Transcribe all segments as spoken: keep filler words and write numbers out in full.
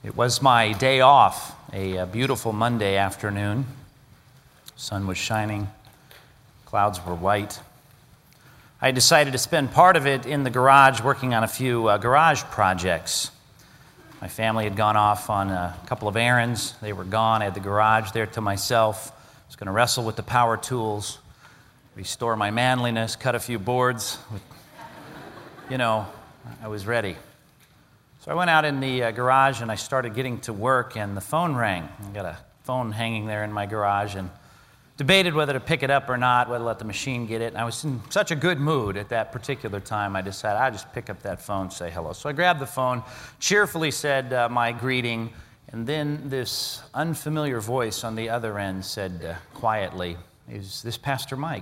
It was my day off, a, a beautiful Monday afternoon. Sun was shining, clouds were white. I decided to spend part of it in the garage working on a few uh, garage projects. My family had gone off on a couple of errands. They were gone. I had the garage there to myself. I was going to wrestle with the power tools, restore my manliness, cut a few boards. You know, I was ready. So I went out in the uh, garage and I started getting to work, and the phone rang. I got a phone hanging there in my garage and debated whether to pick it up or not, whether to let the machine get it. And I was in such a good mood at that particular time, I decided I'd just pick up that phone and say hello. So I grabbed the phone, cheerfully said uh, my greeting, and then this unfamiliar voice on the other end said uh, quietly, "Is this Pastor Mike?"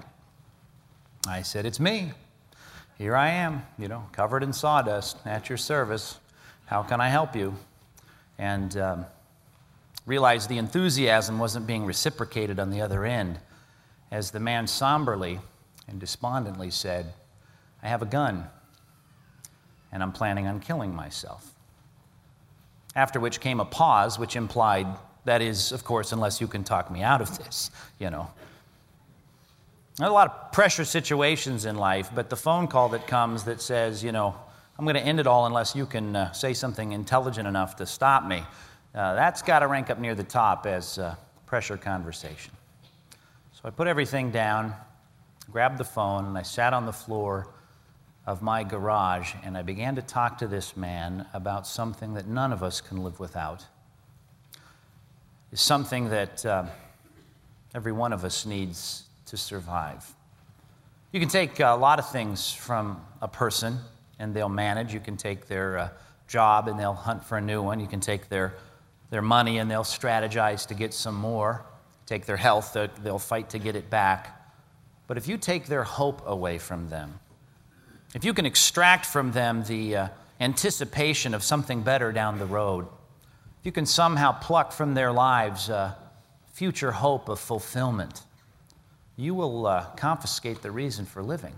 I said, "It's me. Here I am, you know, covered in sawdust at your service. How can I help you?" And um, realized the enthusiasm wasn't being reciprocated on the other end, as the man somberly and despondently said, "I have a gun, and I'm planning on killing myself." After which came a pause, which implied, that is, of course, unless you can talk me out of this, you know. There's a lot of pressure situations in life, but the phone call that comes that says, you know, "I'm going to end it all unless you can uh, say something intelligent enough to stop me," uh, that's got to rank up near the top as uh, pressure conversation. So I put everything down, grabbed the phone, and I sat on the floor of my garage, and I began to talk to this man about something that none of us can live without. It's something that uh, every one of us needs to survive. You can take a lot of things from a person, and they'll manage. You can take their uh, job, and they'll hunt for a new one. You can take their, their money, and they'll strategize to get some more. Take their health, they'll fight to get it back. But if you take their hope away from them, if you can extract from them the uh, anticipation of something better down the road, if you can somehow pluck from their lives uh, future hope of fulfillment, you will uh, confiscate the reason for living.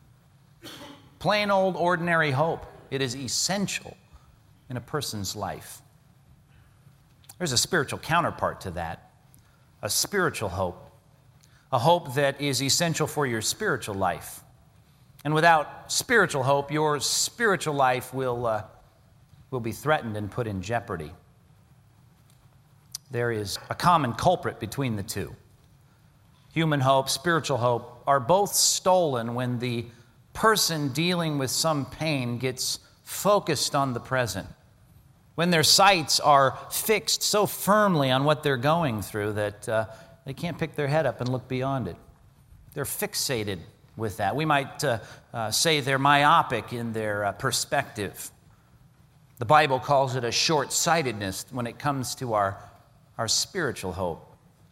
Plain old ordinary hope. It is essential in a person's life. There's a spiritual counterpart to that, a spiritual hope, a hope that is essential for your spiritual life. And without spiritual hope, your spiritual life will, uh, will be threatened and put in jeopardy. There is a common culprit between the two. Human hope, spiritual hope are both stolen when the person dealing with some pain gets focused on the present, when their sights are fixed so firmly on what they're going through that uh, they can't pick their head up and look beyond it. They're fixated with that. We might uh, uh, say they're myopic in their uh, perspective. The Bible calls it a short-sightedness when it comes to our, our spiritual hope.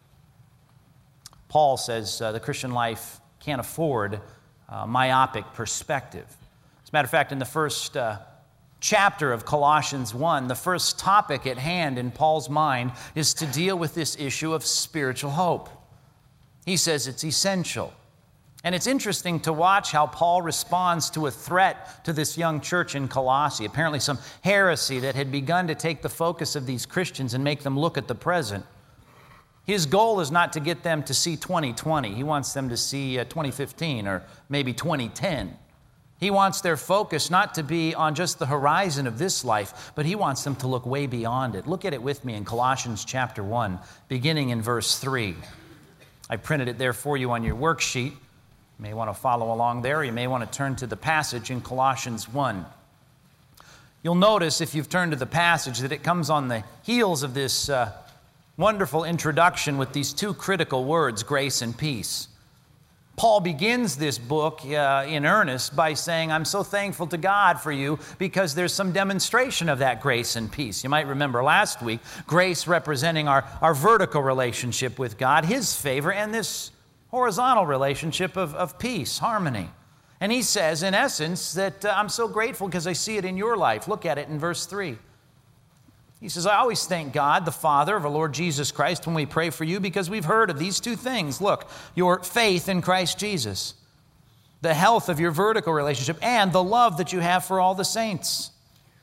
Paul says uh, the Christian life can't afford uh, myopic perspective. As a matter of fact, in the first uh, chapter of Colossians one, the first topic at hand in Paul's mind is to deal with this issue of spiritual hope. He says it's essential. And it's interesting to watch how Paul responds to a threat to this young church in Colossae, apparently some heresy that had begun to take the focus of these Christians and make them look at the present. His goal is not to get them to see twenty twenty. He wants them to see uh, twenty fifteen or maybe twenty ten. He wants their focus not to be on just the horizon of this life, but he wants them to look way beyond it. Look at it with me in Colossians chapter one, beginning in verse three. I printed it there for you on your worksheet. You may want to follow along there. You may want to turn to the passage in Colossians one. You'll notice, if you've turned to the passage, that it comes on the heels of this uh, wonderful introduction with these two critical words, grace and peace. Paul begins this book uh, in earnest by saying, "I'm so thankful to God for you because there's some demonstration of that grace and peace." You might remember last week, grace representing our, our vertical relationship with God, His favor, and this horizontal relationship of, of peace, harmony. And he says, in essence, that uh, I'm so grateful because I see it in your life. Look at it in verse three. He says, "I always thank God, the Father of our Lord Jesus Christ, when we pray for you because we've heard of these two things. Look, your faith in Christ Jesus, the health of your vertical relationship, and the love that you have for all the saints.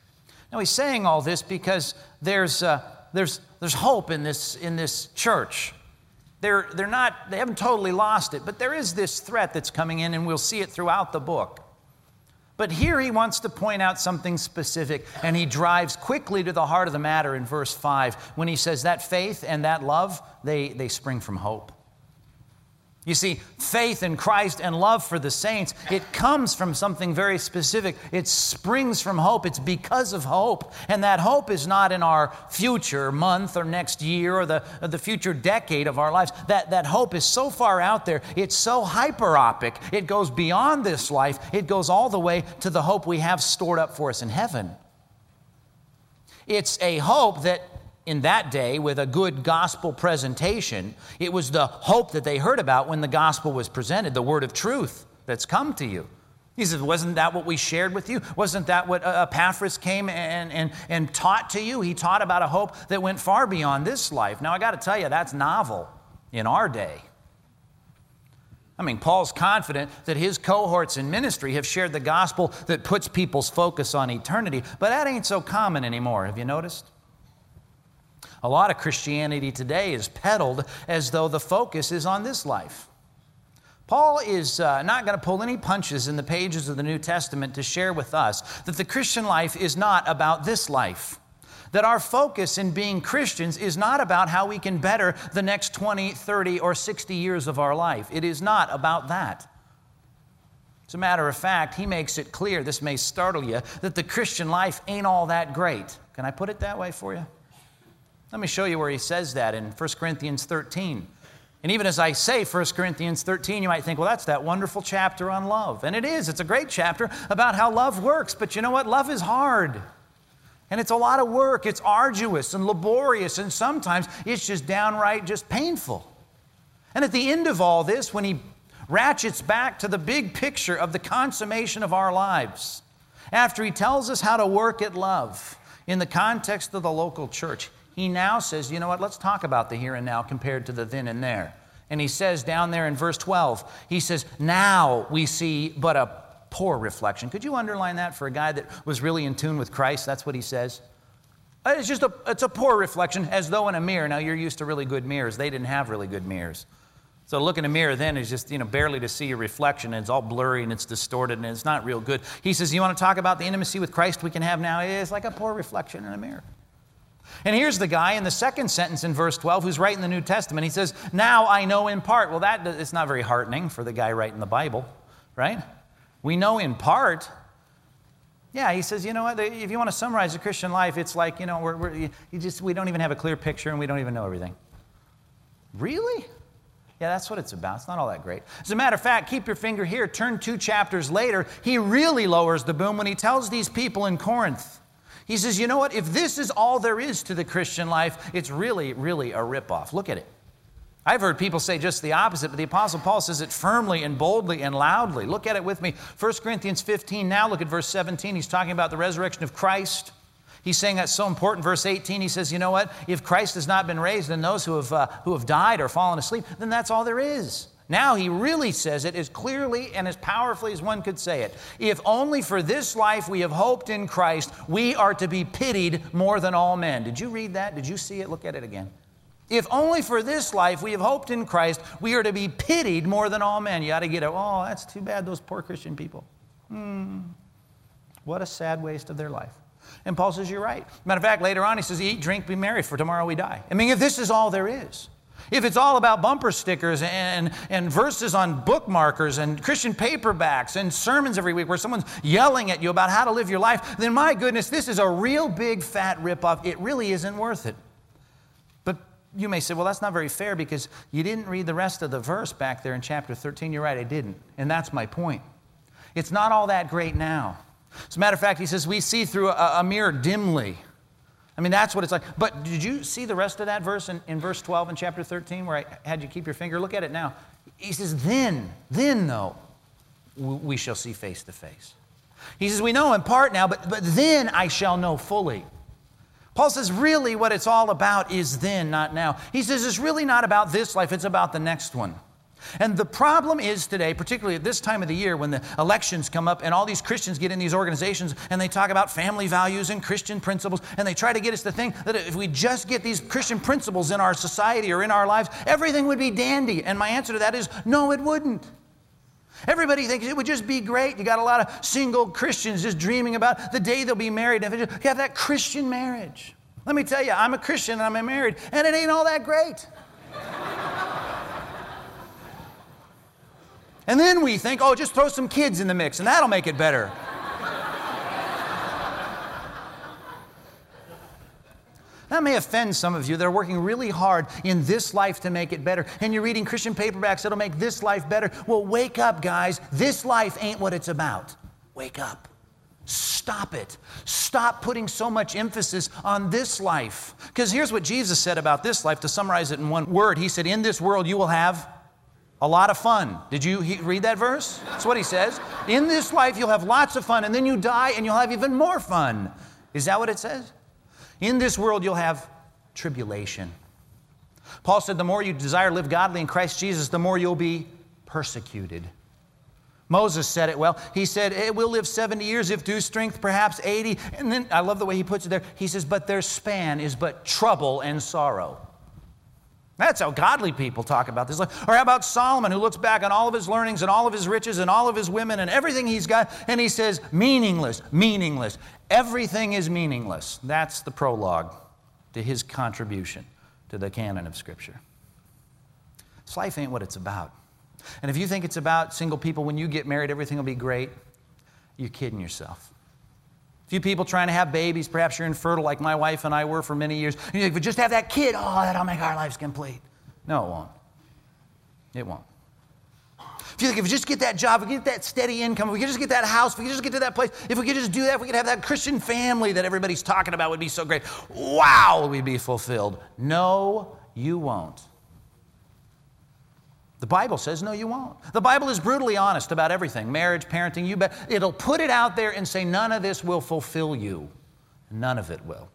Now, he's saying all this because there's, uh, there's, there's hope in this, in this church. They're, they're not, they haven't totally lost it, but there is this threat that's coming in, and we'll see it throughout the book. But here he wants to point out something specific, and he drives quickly to the heart of the matter in verse five when he says that faith and that love, they, they spring from hope. You see, faith in Christ and love for the saints, it comes from something very specific. It springs from hope. It's because of hope. And that hope is not in our future month or next year or the, or the future decade of our lives. That, that hope is so far out there. It's so hyperopic. It goes beyond this life. It goes all the way to the hope we have stored up for us in heaven. It's a hope that in that day, with a good gospel presentation, it was the hope that they heard about when the gospel was presented, the word of truth that's come to you. He said, wasn't that what we shared with you? Wasn't that what Epaphras came and, and, and taught to you? He taught about a hope that went far beyond this life. Now, I got to tell you, that's novel in our day. I mean, Paul's confident that his cohorts in ministry have shared the gospel that puts people's focus on eternity, but that ain't so common anymore. Have you noticed? A lot of Christianity today is peddled as though the focus is on this life. Paul is uh, not going to pull any punches in the pages of the New Testament to share with us that the Christian life is not about this life. That our focus in being Christians is not about how we can better the next twenty, thirty, or sixty years of our life. It is not about that. As a matter of fact, he makes it clear, this may startle you, that the Christian life ain't all that great. Can I put it that way for you? Let me show you where he says that in First Corinthians thirteen. And even as I say First Corinthians thirteen, you might think, well, that's that wonderful chapter on love. And it is. It's a great chapter about how love works. But you know what? Love is hard. And it's a lot of work. It's arduous and laborious. And sometimes it's just downright just painful. And at the end of all this, when he ratchets back to the big picture of the consummation of our lives, after he tells us how to work at love in the context of the local church, he now says, you know what, let's talk about the here and now compared to the then and there. And he says down there in verse twelve, he says, now we see but a poor reflection. Could you underline that for a guy that was really in tune with Christ? That's what he says. It's just a, it's a poor reflection, as though in a mirror. Now, you're used to really good mirrors. They didn't have really good mirrors. So look in a mirror then is just, you know, barely to see your reflection, and it's all blurry and it's distorted and it's not real good. He says, you want to talk about the intimacy with Christ we can have now? It's like a poor reflection in a mirror. And here's the guy in the second sentence in verse twelve who's writing the New Testament. He says, now I know in part. Well, that it's not very heartening for the guy writing the Bible, right? We know in part. Yeah, he says, you know what, if you want to summarize the Christian life, it's like, you know, we're, we're, you just, we don't even have a clear picture and we don't even know everything. Really? Yeah, that's what it's about. It's not all that great. As a matter of fact, keep your finger here. Turn two chapters later. He really lowers the boom when he tells these people in Corinth. He says, you know what? If this is all there is to the Christian life, it's really, really a ripoff. Look at it. I've heard people say just the opposite, but the Apostle Paul says it firmly and boldly and loudly. Look at it with me. First Corinthians fifteen, now look at verse seventeen. He's talking about the resurrection of Christ. He's saying that's so important. Verse eighteen, he says, you know what? If Christ has not been raised, then those who have, uh, who have died or fallen asleep, then that's all there is. Now he really says it as clearly and as powerfully as one could say it. If only for this life we have hoped in Christ, we are to be pitied more than all men. Did you read that? Did you see it? Look at it again. If only for this life we have hoped in Christ, we are to be pitied more than all men. You ought to get it. Oh, that's too bad, those poor Christian people. Hmm. What a sad waste of their life. And Paul says, you're right. Matter of fact, later on he says, eat, drink, be merry, for tomorrow we die. I mean, if this is all there is, if it's all about bumper stickers and, and verses on bookmarkers and Christian paperbacks and sermons every week where someone's yelling at you about how to live your life, then my goodness, this is a real big fat ripoff. It really isn't worth it. But you may say, well, that's not very fair because you didn't read the rest of the verse back there in chapter thirteen. You're right, I didn't. And that's my point. It's not all that great now. As a matter of fact, he says, we see through a, a mirror dimly. I mean, that's what it's like. But did you see the rest of that verse in, in verse twelve in chapter thirteen where I had you keep your finger? Look at it now. He says, then, then though, we shall see face to face. He says, we know in part now, but, but then I shall know fully. Paul says, really what it's all about is then, not now. He says, it's really not about this life, it's about the next one. And the problem is today, particularly at this time of the year when the elections come up and all these Christians get in these organizations and they talk about family values and Christian principles, and they try to get us to think that if we just get these Christian principles in our society or in our lives, everything would be dandy. And my answer to that is, no, it wouldn't. Everybody thinks it would just be great. You got a lot of single Christians just dreaming about the day they'll be married and have that Christian marriage. Let me tell you, I'm a Christian and I'm married, and it ain't all that great. And then we think, oh, just throw some kids in the mix and that'll make it better. That may offend some of you that are working really hard in this life to make it better. And you're reading Christian paperbacks that'll make this life better. Well, wake up, guys. This life ain't what it's about. Wake up. Stop it. Stop putting so much emphasis on this life. Because here's what Jesus said about this life, to summarize it in one word. He said, in this world you will have a lot of fun. Did you he- read that verse? That's what he says. In this life, you'll have lots of fun, and then you die, and you'll have even more fun. Is that what it says? In this world, you'll have tribulation. Paul said, the more you desire to live godly in Christ Jesus, the more you'll be persecuted. Moses said it well. He said, hey, we'll live seventy years, if due strength, perhaps eighty. And then, I love the way he puts it there. He says, but their span is but trouble and sorrow. That's how godly people talk about this. Or how about Solomon, who looks back on all of his learnings and all of his riches and all of his women and everything he's got, and he says, meaningless, meaningless. Everything is meaningless. That's the prologue to his contribution to the canon of Scripture. This life ain't what it's about. And if you think it's about single people, when you get married, everything will be great, you're kidding yourself. A few people trying to have babies, perhaps you're infertile like my wife and I were for many years. And you think, if we just have that kid, oh, that'll make our lives complete. No, it won't. It won't. If you think, if we just get that job, if we get that steady income, if we could just get that house, if we could just get to that place, if we could just do that, if we could have that Christian family that everybody's talking about, would be so great. Wow, we'd be fulfilled. No, you won't. The Bible says, no, you won't. The Bible is brutally honest about everything. Marriage, parenting, you bet. It'll put it out there and say, none of this will fulfill you. None of it will.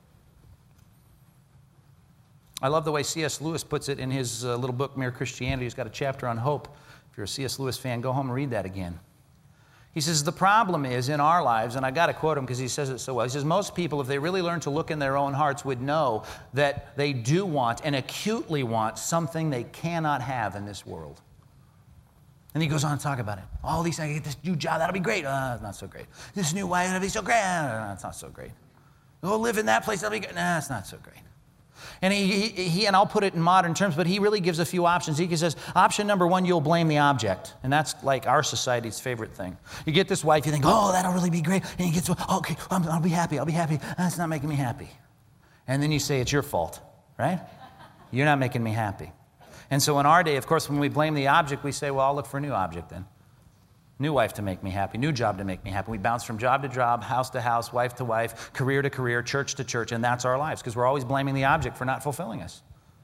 I love the way C S Lewis puts it in his uh, little book, Mere Christianity. He's got a chapter on hope. If you're a C S Lewis fan, go home and read that again. He says, the problem is in our lives, and I got to quote him because he says it so well. He says, most people, if they really learn to look in their own hearts, would know that they do want and acutely want something they cannot have in this world. And he goes on to talk about it. All these things, I get this new job, that'll be great. Uh, it's not so great. This new wife, that'll be so great. Uh, it's not so great. Go live in that place, that'll be great. Nah, it's not so great. And he, he, he, and I'll put it in modern terms, but he really gives a few options. He says, option number one, you'll blame the object. And that's like our society's favorite thing. You get this wife, you think, oh, that'll really be great. And you get to, oh, okay, I'll, I'll be happy, I'll be happy. That's not making me happy. And then you say, it's your fault, right? You're not making me happy. And so in our day, of course, when we blame the object, we say, well, I'll look for a new object then. New wife to make me happy, new job to make me happy. We bounce from job to job, house to house, wife to wife, career to career, church to church, and that's our lives because we're always blaming the object for not fulfilling us.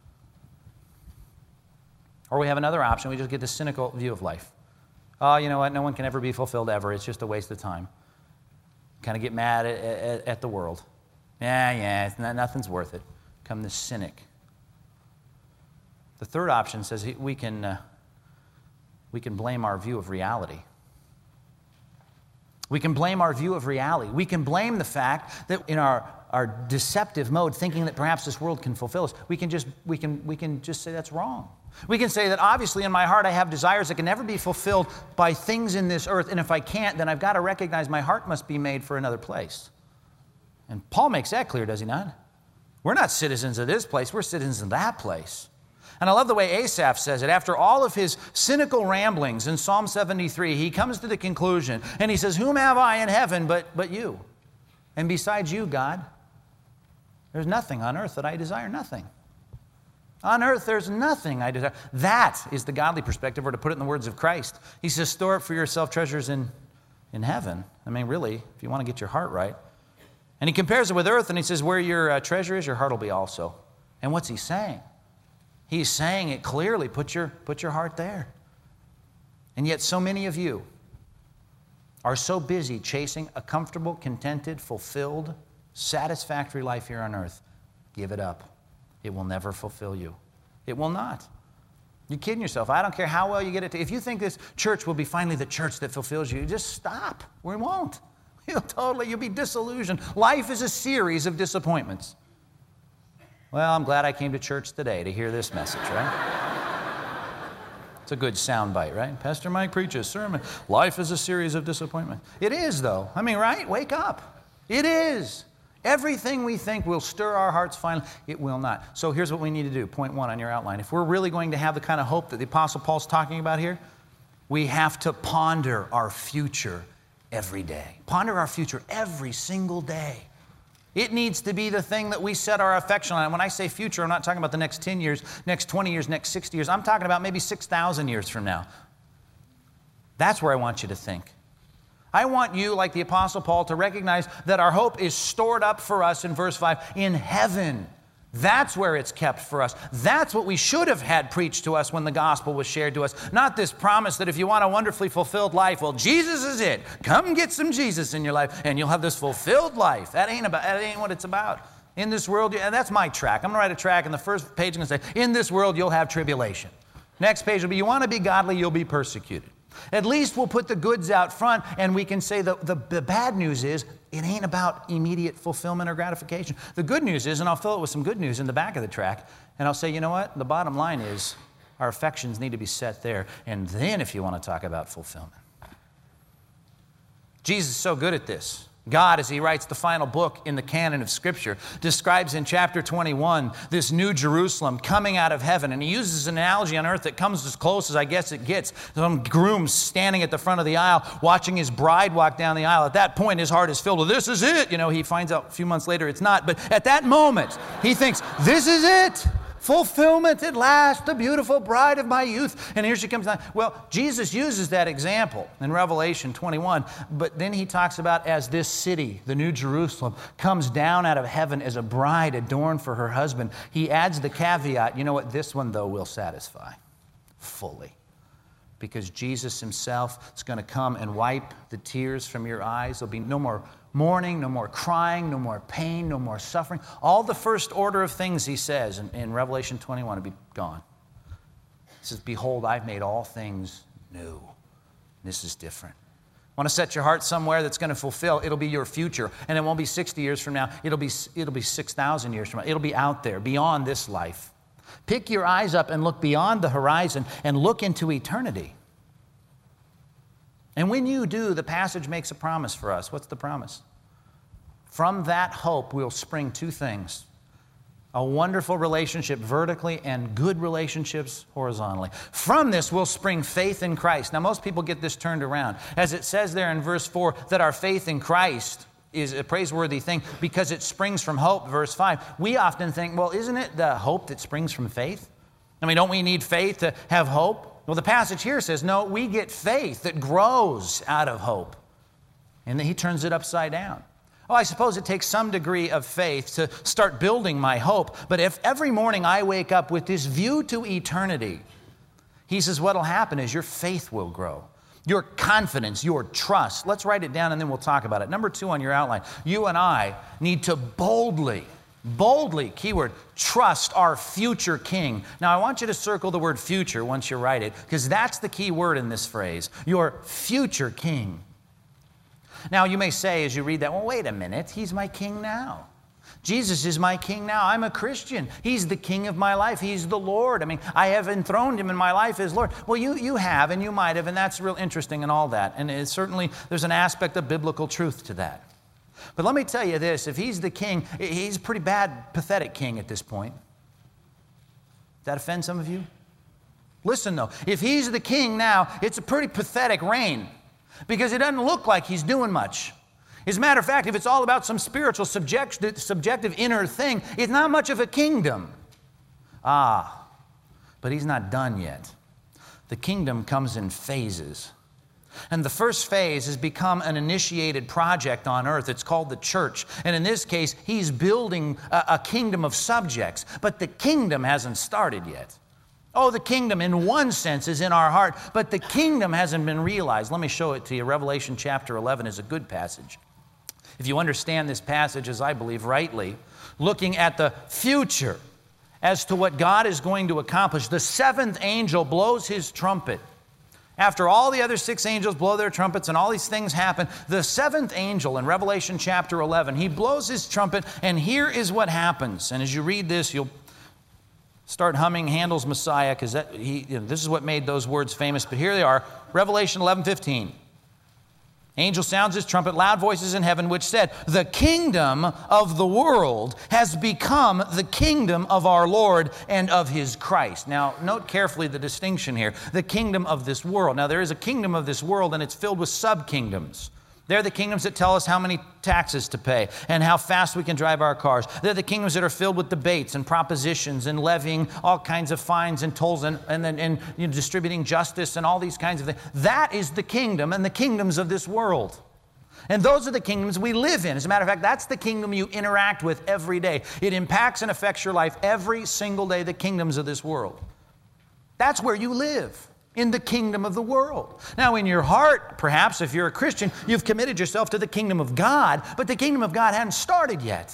Or we have another option. We just get this cynical view of life. Oh, you know what? No one can ever be fulfilled ever. It's just a waste of time. Kind of get mad at, at, at the world. Yeah, yeah, it's not, nothing's worth it. Become this cynic. The third option says we can, uh, we can blame our view of reality. We can blame our view of reality. We can blame the fact that in our, our deceptive mode, thinking that perhaps this world can fulfill us, we can just we can we can just say that's wrong. We can say that obviously in my heart I have desires that can never be fulfilled by things in this earth, and if I can't, then I've got to recognize my heart must be made for another place. And Paul makes that clear, does he not? We're not citizens of this place, we're citizens of that place. And I love the way Asaph says it. After all of his cynical ramblings in Psalm seventy-three, he comes to the conclusion, and he says, whom have I in heaven but, but you? And besides you, God, there's nothing on earth that I desire, nothing. On earth, there's nothing I desire. That is the godly perspective, or to put it in the words of Christ. He says, store up for yourself treasures in, in heaven. I mean, really, if you want to get your heart right. And he compares it with earth, and he says, where your uh, treasure is, your heart will be also. And what's he saying? He's saying it clearly, put your, put your heart there. And yet so many of you are so busy chasing a comfortable, contented, fulfilled, satisfactory life here on earth. Give it up. It will never fulfill you. It will not. You're kidding yourself. I don't care how well you get it. To, if you think this church will be finally the church that fulfills you, just stop. We won't. You'll totally, you'll be disillusioned. Life is a series of disappointments. Well, I'm glad I came to church today to hear this message, right? It's a good soundbite, right? Pastor Mike preaches sermon. Life is a series of disappointments. It is, though. I mean, right? Wake up. It is. Everything we think will stir our hearts finally, it will not. So here's what we need to do. Point one on your outline. If we're really going to have the kind of hope that the Apostle Paul's talking about here, we have to ponder our future every day. Ponder our future every single day. It needs to be the thing that we set our affection on. And when I say future, I'm not talking about the next ten years, next twenty years, next sixty years. I'm talking about maybe six thousand years from now. That's where I want you to think. I want you, like the Apostle Paul, to recognize that our hope is stored up for us in verse five in heaven. That's where it's kept for us. That's what we should have had preached to us when the gospel was shared to us. Not this promise that if you want a wonderfully fulfilled life, well, Jesus is it. Come get some Jesus in your life and you'll have this fulfilled life. That ain't about, that ain't what it's about. In this world, and that's my track. I'm going to write a track, and the first page I'm going to say, in this world you'll have tribulation. Next page will be, you want to be godly, you'll be persecuted. At least we'll put the goods out front, and we can say the, the, the bad news is it ain't about immediate fulfillment or gratification. The good news is, and I'll fill it with some good news in the back of the track, and I'll say, you know what? The bottom line is our affections need to be set there, and then if you want to talk about fulfillment. Jesus is so good at this. God, as he writes the final book in the canon of Scripture, describes in chapter twenty-one this new Jerusalem coming out of heaven. And he uses an analogy on earth that comes as close as I guess it gets. Some groom standing at the front of the aisle, watching his bride walk down the aisle. At that point, his heart is filled with, this is it. You know, he finds out a few months later it's not. But at that moment, he thinks, this is it. Fulfillment at last, the beautiful bride of my youth. And here she comes down. Well, Jesus uses that example in Revelation twenty-one, but then he talks about as this city, the New Jerusalem, comes down out of heaven as a bride adorned for her husband. He adds the caveat, you know what, this one, though, will satisfy fully. Because Jesus himself is going to come and wipe the tears from your eyes. There'll be no more mourning, no more crying, no more pain, no more suffering. All the first order of things, he says in, in Revelation twenty-one, will be gone. He says, behold, I've made all things new. This is different. Want to set your heart somewhere that's going to fulfill, it'll be your future. And it won't be sixty years from now. It'll be, it'll be six thousand years from now. It'll be out there, beyond this life. Pick your eyes up and look beyond the horizon and look into eternity. And when you do, the passage makes a promise for us. What's the promise? From that hope will spring two things. A wonderful relationship vertically and good relationships horizontally. From this will spring faith in Christ. Now, most people get this turned around. As it says there in verse four, that our faith in Christ is a praiseworthy thing because it springs from hope, verse five. We often think, well, isn't it the hope that springs from faith? I mean, don't we need faith to have hope? Well, the passage here says, no, we get faith that grows out of hope. And then he turns it upside down. Oh, I suppose it takes some degree of faith to start building my hope. But if every morning I wake up with this view to eternity, he says what'll happen is your faith will grow. Your confidence, your trust. Let's write it down and then we'll talk about it. Number two on your outline, you and I need to boldly, boldly, keyword, trust our future King. Now, I want you to circle the word future once you write it, because that's the key word in this phrase, your future King. Now, you may say as you read that, well, wait a minute, he's my King now. Jesus is my King now. I'm a Christian. He's the King of my life. He's the Lord. I mean, I have enthroned him in my life as Lord. Well, you, you have, and you might have, and that's real interesting and all that. And it's certainly, there's an aspect of biblical truth to that. But let me tell you this, if he's the king, he's a pretty bad, pathetic king at this point. Does that offend some of you? Listen though, if he's the king now, it's a pretty pathetic reign because it doesn't look like he's doing much. As a matter of fact, if it's all about some spiritual, subjective, subjective inner thing, it's not much of a kingdom. Ah, but he's not done yet. The kingdom comes in phases. And the first phase has become an initiated project on earth. It's called the church. And in this case, he's building a, a kingdom of subjects. But the kingdom hasn't started yet. Oh, the kingdom in one sense is in our heart, but the kingdom hasn't been realized. Let me show it to you. Revelation chapter eleven is a good passage. If you understand this passage, as I believe rightly, looking at the future as to what God is going to accomplish. The seventh angel blows his trumpet. After all the other six angels blow their trumpets and all these things happen, the seventh angel in Revelation chapter eleven, he blows his trumpet, and here is what happens. And as you read this, you'll start humming Handel's Messiah, because you know, this is what made those words famous. But here they are, Revelation eleven fifteen. Angel sounds his trumpet, loud voices in heaven, which said, "The kingdom of the world has become the kingdom of our Lord and of his Christ." Now, note carefully the distinction here. The kingdom of this world. Now, there is a kingdom of this world, and it's filled with sub-kingdoms. They're the kingdoms that tell us how many taxes to pay and how fast we can drive our cars. They're the kingdoms that are filled with debates and propositions and levying all kinds of fines and tolls and, and, and, and you know, distributing justice and all these kinds of things. That is the kingdom and the kingdoms of this world. And those are the kingdoms we live in. As a matter of fact, that's the kingdom you interact with every day. It impacts and affects your life every single day, the kingdoms of this world. That's where you live. In the kingdom of the world. Now, in your heart, perhaps, if you're a Christian, you've committed yourself to the kingdom of God, but the kingdom of God hasn't started yet.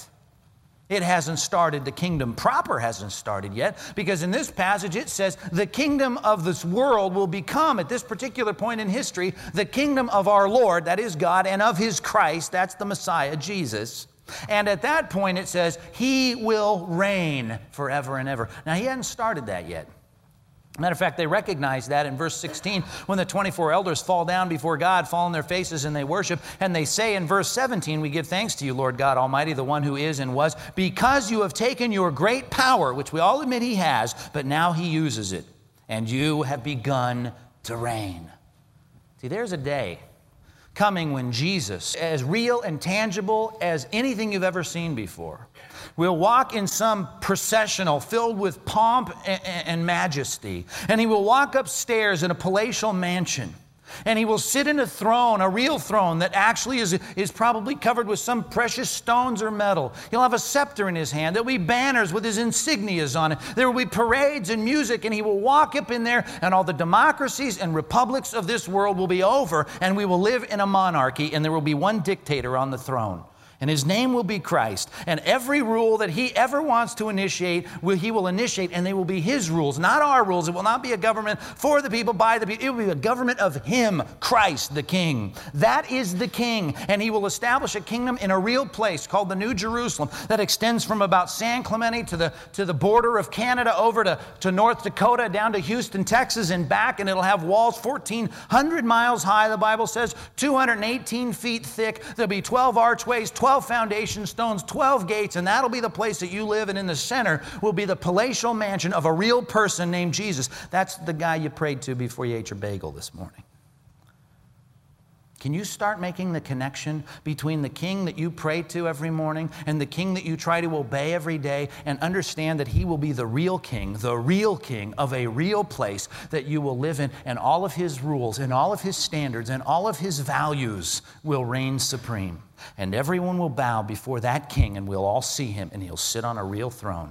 It hasn't started. The kingdom proper hasn't started yet, because in this passage it says the kingdom of this world will become, at this particular point in history, the kingdom of our Lord, that is God, and of his Christ, that's the Messiah, Jesus. And at that point it says he will reign forever and ever. Now, he hasn't started that yet. Matter of fact, they recognize that in verse sixteen when the twenty-four elders fall down before God, fall on their faces, and they worship. And they say in verse seventeen, "We give thanks to you, Lord God Almighty, the one who is and was, because you have taken your great power," which we all admit he has, but now he uses it, "and you have begun to reign." See, there's a day coming when Jesus, as real and tangible as anything you've ever seen before, will walk in some processional filled with pomp and majesty. And he will walk upstairs in a palatial mansion. And he will sit in a throne, a real throne that actually is, is probably covered with some precious stones or metal. He'll have a scepter in his hand. There'll be banners with his insignias on it. There will be parades and music, and he will walk up in there, and all the democracies and republics of this world will be over, and we will live in a monarchy, and there will be one dictator on the throne. And his name will be Christ. And every rule that he ever wants to initiate, will, he will initiate, and they will be his rules, not our rules. It will not be a government for the people, by the people. It will be a government of him, Christ the King. That is the King. And he will establish a kingdom in a real place called the New Jerusalem that extends from about San Clemente to the, to the border of Canada over to, to North Dakota, down to Houston, Texas, and back. And it'll have walls fourteen hundred miles high, the Bible says, two hundred eighteen feet thick. There'll be twelve archways, twelve foundation stones, twelve gates, and that'll be the place that you live, and in the center will be the palatial mansion of a real person named Jesus. That's the guy you prayed to before you ate your bagel this morning. Can you start making the connection between the king that you pray to every morning and the king that you try to obey every day, and understand that he will be the real king, the real king of a real place that you will live in, and all of his rules and all of his standards and all of his values will reign supreme. And everyone will bow before that king, and we'll all see him, and he'll sit on a real throne.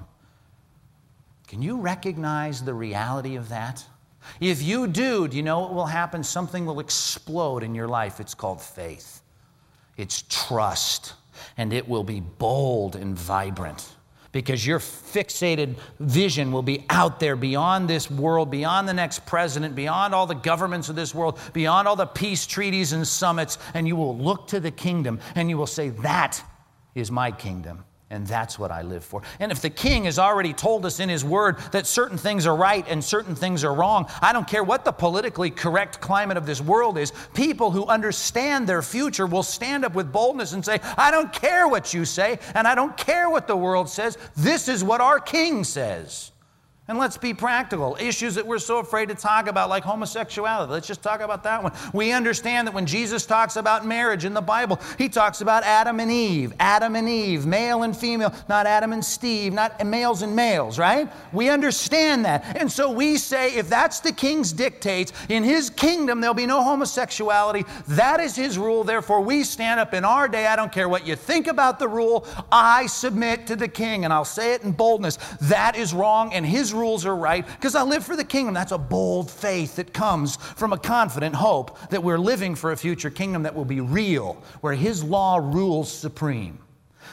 Can you recognize the reality of that? If you do, do you know what will happen? Something will explode in your life. It's called faith. It's trust. And it will be bold and vibrant, because your fixated vision will be out there beyond this world, beyond the next president, beyond all the governments of this world, beyond all the peace treaties and summits, and you will look to the kingdom and you will say, that is my kingdom. And that's what I live for. And if the king has already told us in his word that certain things are right and certain things are wrong, I don't care what the politically correct climate of this world is, people who understand their future will stand up with boldness and say, I don't care what you say, and I don't care what the world says. This is what our king says. And let's be practical. Issues that we're so afraid to talk about, like homosexuality. Let's just talk about that one. We understand that when Jesus talks about marriage in the Bible, he talks about Adam and Eve. Adam and Eve, male and female, not Adam and Steve, not males and males, right? We understand that. And so we say, if that's the king's dictates, in his kingdom there'll be no homosexuality. That is his rule. Therefore, we stand up in our day. I don't care what you think about the rule. I submit to the king. And I'll say it in boldness. That is wrong, and his rules are right, because I live for the kingdom. That's a bold faith that comes from a confident hope that we're living for a future kingdom that will be real, where his law rules supreme.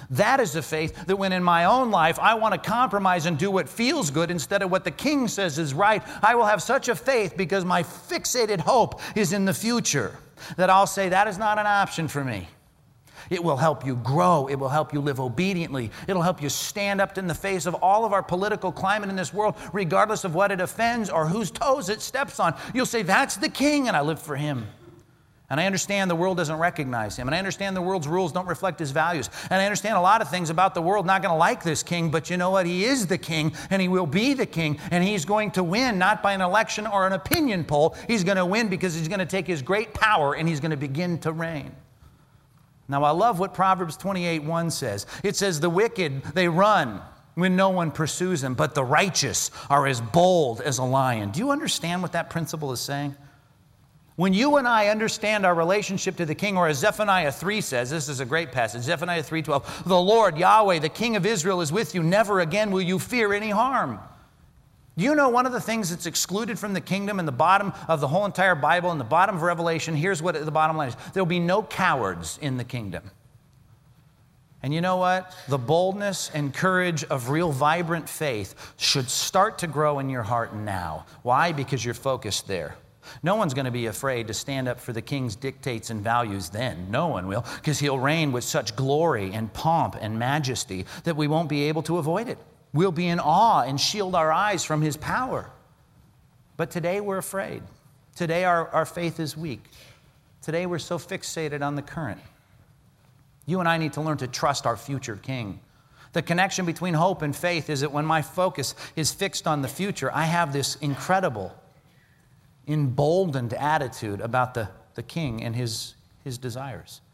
That is the faith that when in my own life I want to compromise and do what feels good instead of what the King says is right, I will have such a faith because my fixated hope is in the future that I'll say that is not an option for me. It will help you grow. It will help you live obediently. It'll help you stand up in the face of all of our political climate in this world, regardless of what it offends or whose toes it steps on. You'll say, that's the King, and I live for him. And I understand the world doesn't recognize him. And I understand the world's rules don't reflect his values. And I understand a lot of things about the world not going to like this King, but you know what? He is the King, and he will be the King, and he's going to win, not by an election or an opinion poll. He's going to win because he's going to take his great power, and he's going to begin to reign. Now, I love what Proverbs twenty-eight one says. It says, the wicked, they run when no one pursues them, but the righteous are as bold as a lion. Do you understand what that principle is saying? When you and I understand our relationship to the King, or as Zephaniah three says, this is a great passage, Zephaniah three twelve, the Lord, Yahweh, the King of Israel is with you. Never again will you fear any harm. Do you know one of the things that's excluded from the kingdom in the bottom of the whole entire Bible, in the bottom of Revelation? Here's what the bottom line is. There'll be no cowards in the kingdom. And you know what? The boldness and courage of real vibrant faith should start to grow in your heart now. Why? Because you're focused there. No one's going to be afraid to stand up for the King's dictates and values then. No one will, because he'll reign with such glory and pomp and majesty that we won't be able to avoid it. We'll be in awe and shield our eyes from his power. But today we're afraid. Today our, our faith is weak. Today we're so fixated on the current. You and I need to learn to trust our future King. The connection between hope and faith is that when my focus is fixed on the future, I have this incredible, emboldened attitude about the, the King and his, his desires.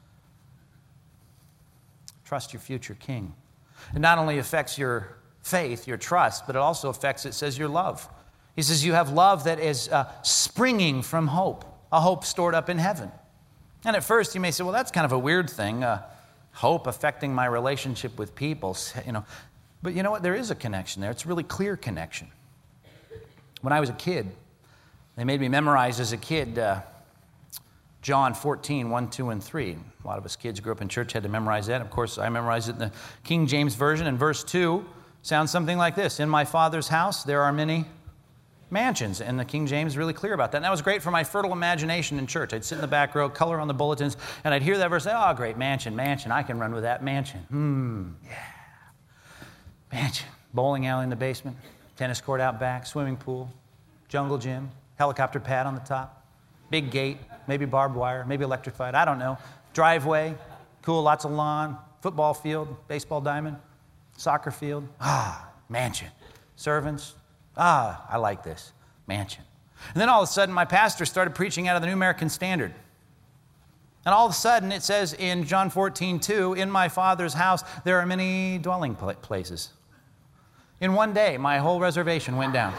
Trust your future King. It not only affects your faith, your trust, but it also affects, it says, your love. He says you have love that is uh, springing from hope, a hope stored up in heaven. And at first you may say, well, that's kind of a weird thing, uh, hope affecting my relationship with people, you know. But you know what? There is a connection there. It's a really clear connection. When I was a kid, they made me memorize as a kid uh, John fourteen, one, two, and three. A lot of us kids grew up in church, had to memorize that. Of course, I memorized it in the King James Version. And verse two sounds something like this. In my Father's house, there are many mansions. And the King James is really clear about that. And that was great for my fertile imagination in church. I'd sit in the back row, color on the bulletins, and I'd hear that verse, say, oh, great, mansion, mansion. I can run with that mansion. Hmm, yeah. Mansion. Bowling alley in the basement, tennis court out back, swimming pool, jungle gym, helicopter pad on the top, big gate, maybe barbed wire, maybe electrified, I don't know. Driveway, cool, lots of lawn, football field, baseball diamond, soccer field. Ah, mansion. Servants. Ah, I like this. Mansion. And then all of a sudden, my pastor started preaching out of the New American Standard. And all of a sudden, it says in John fourteen, two, in my Father's house, there are many dwelling places. In one day, my whole reservation went down.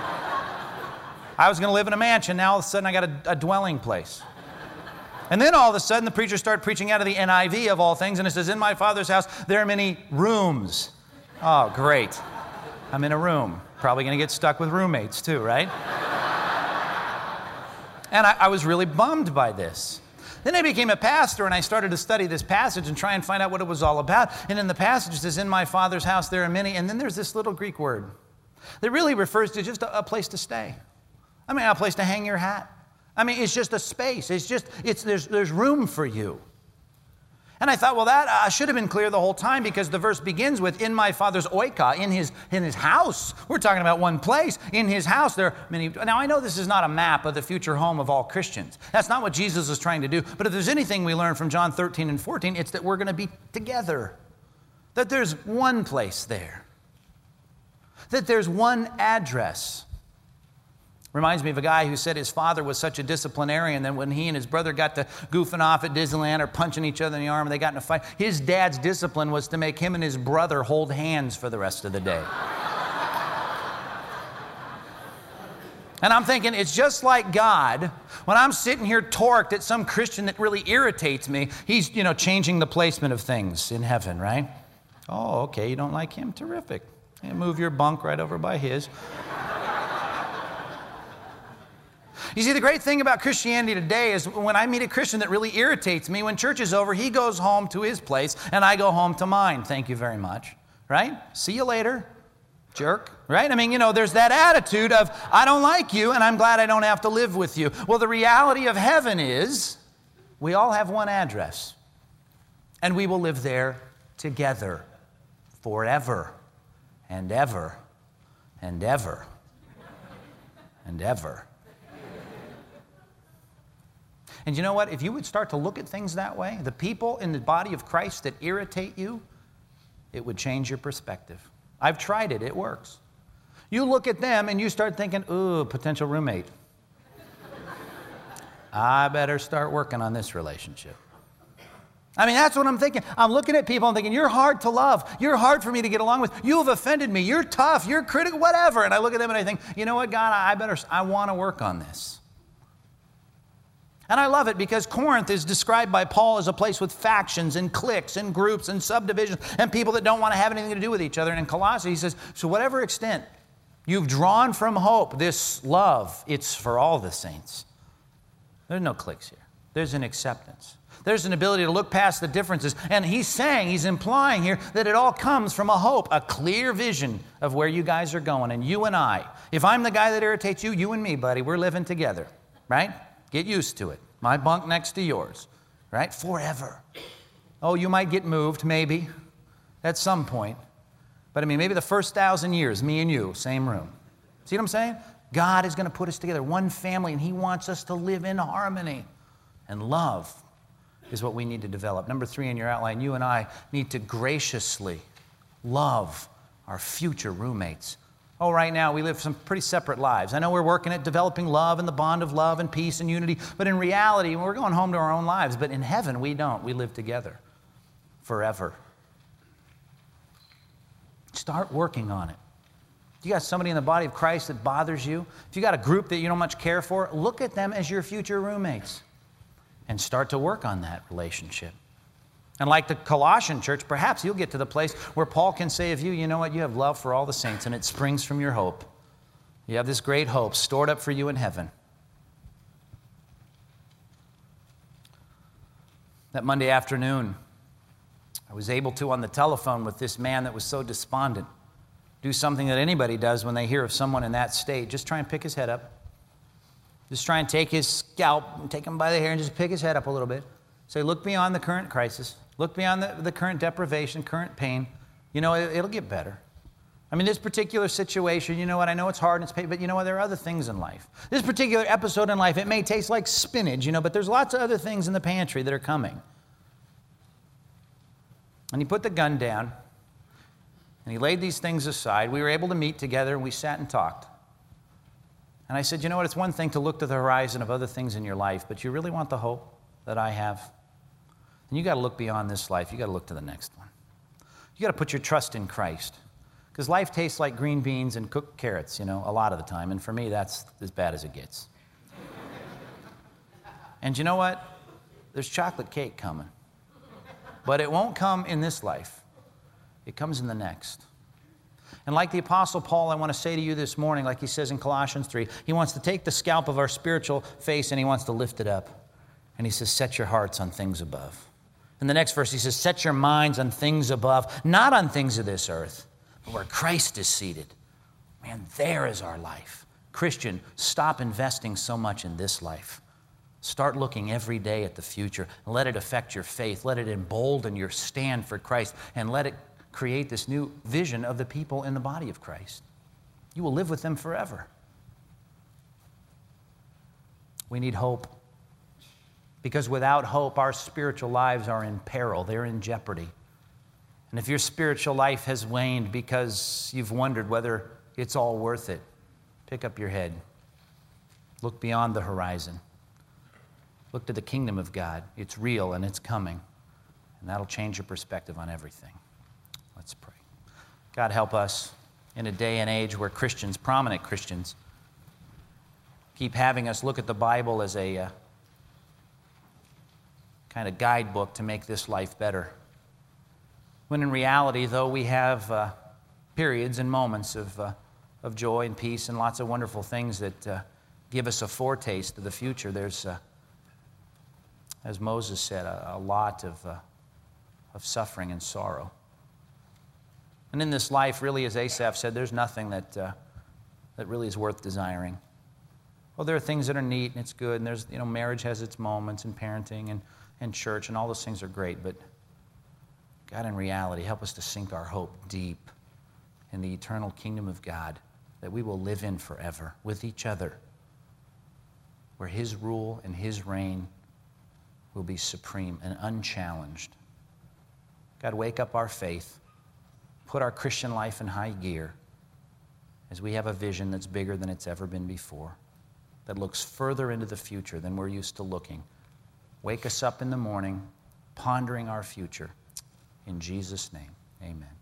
I was going to live in a mansion. Now all of a sudden, I got a, a dwelling place. And then all of a sudden, the preacher started preaching out of the N I V of all things, and it says, in my Father's house, there are many rooms. Oh, great. I'm in a room. Probably going to get stuck with roommates too, right? And I, I was really bummed by this. Then I became a pastor, and I started to study this passage and try and find out what it was all about. And in the passage, it says, in my Father's house, there are many. And then there's this little Greek word that really refers to just a, a place to stay. I mean, a place to hang your hat. I mean, it's just a space. It's just, it's, there's, there's room for you. And I thought, well, that uh, should have been clear the whole time, because the verse begins with, in my Father's oika, in his, in his house. We're talking about one place. In his house, there are many. Now, I know this is not a map of the future home of all Christians. That's not what Jesus is trying to do. But if there's anything we learn from John thirteen and fourteen, it's that we're going to be together. That there's one place there. That there's one address. Reminds me of a guy who said his father was such a disciplinarian that when he and his brother got to goofing off at Disneyland or punching each other in the arm and they got in a fight, his dad's discipline was to make him and his brother hold hands for the rest of the day. And I'm thinking, it's just like God. When I'm sitting here torqued at some Christian that really irritates me, he's, you know, changing the placement of things in heaven, right? Oh, okay, you don't like him? Terrific. You move your bunk right over by his. You see, the great thing about Christianity today is when I meet a Christian that really irritates me, when church is over, he goes home to his place and I go home to mine. Thank you very much. Right? See you later, jerk. Right? I mean, you know, there's that attitude of, I don't like you and I'm glad I don't have to live with you. Well, the reality of heaven is we all have one address and we will live there together forever and ever and ever and ever. And you know what? If you would start to look at things that way, the people in the body of Christ that irritate you, it would change your perspective. I've tried it. It works. You look at them and you start thinking, ooh, potential roommate. I better start working on this relationship. I mean, that's what I'm thinking. I'm looking at people, I'm thinking, you're hard to love. You're hard for me to get along with. You have offended me. You're tough. You're critical, whatever. And I look at them and I think, you know what, God, I better, I want to work on this. And I love it because Corinth is described by Paul as a place with factions and cliques and groups and subdivisions and people that don't want to have anything to do with each other. And in Colossae, he says, to whatever extent you've drawn from hope this love, it's for all the saints. There's no cliques here. There's an acceptance. There's an ability to look past the differences. And he's saying, he's implying here that it all comes from a hope, a clear vision of where you guys are going. And you and I, if I'm the guy that irritates you, you and me, buddy, we're living together, right? Get used to it. My bunk next to yours, right? Forever. Oh, you might get moved, maybe, at some point. But I mean, maybe the first thousand years, me and you, same room. See what I'm saying? God is going to put us together, one family, and he wants us to live in harmony. And love is what we need to develop. Number three in your outline, you and I need to graciously love our future roommates. Oh, right now we live some pretty separate lives. I know we're working at developing love and the bond of love and peace and unity, but in reality, we're going home to our own lives. But in heaven, we don't. We live together forever. Start working on it. If you got somebody in the body of Christ that bothers you, if you got a group that you don't much care for, look at them as your future roommates and start to work on that relationship. And like the Colossian church, perhaps you'll get to the place where Paul can say of you, you know what, you have love for all the saints, and it springs from your hope. You have this great hope stored up for you in heaven. That Monday afternoon, I was able to, on the telephone with this man that was so despondent, do something that anybody does when they hear of someone in that state. Just try and pick his head up. Just try and take his scalp and take him by the hair and just pick his head up a little bit. Say, look beyond the current crisis. Look beyond the, the current deprivation, current pain. You know, it, it'll get better. I mean, this particular situation, you know what, I know it's hard and it's pain, but you know what, there are other things in life. This particular episode in life, it may taste like spinach, you know, but there's lots of other things in the pantry that are coming. And he put the gun down, and he laid these things aside. We were able to meet together, and we sat and talked. And I said, you know what, it's one thing to look to the horizon of other things in your life, but you really want the hope that I have? And you got to look beyond this life. You got to look to the next one. You got to put your trust in Christ. Because life tastes like green beans and cooked carrots, you know, a lot of the time. And for me, that's as bad as it gets. And you know what? There's chocolate cake coming. But it won't come in this life. It comes in the next. And like the Apostle Paul, I want to say to you this morning, like he says in Colossians three, he wants to take the scalp of our spiritual face and he wants to lift it up. And he says, set your hearts on things above. In the next verse, he says, set your minds on things above, not on things of this earth, but where Christ is seated. Man, there is our life. Christian, stop investing so much in this life. Start looking every day at the future and let it affect your faith. Let it embolden your stand for Christ and let it create this new vision of the people in the body of Christ. You will live with them forever. We need hope. Because without hope, our spiritual lives are in peril. They're in jeopardy. And if your spiritual life has waned because you've wondered whether it's all worth it, pick up your head. Look beyond the horizon. Look to the kingdom of God. It's real and it's coming. And that'll change your perspective on everything. Let's pray. God, help us in a day and age where Christians, prominent Christians, keep having us look at the Bible as a uh, kind of guidebook to make this life better. When in reality, though we have uh, periods and moments of, uh, of joy and peace and lots of wonderful things that uh, give us a foretaste of the future. There's, uh, as Moses said, a, a lot of, uh, of suffering and sorrow. And in this life, really, as Asaph said, there's nothing that, uh, that really is worth desiring. Well, there are things that are neat and it's good, and there's, you know, marriage has its moments, and parenting and, and church, and all those things are great, but God, in reality, help us to sink our hope deep in the eternal kingdom of God that we will live in forever with each other, where His rule and His reign will be supreme and unchallenged. God, wake up our faith, put our Christian life in high gear as we have a vision that's bigger than it's ever been before, that looks further into the future than we're used to looking. Wake us up in the morning, pondering our future. In Jesus' name, amen.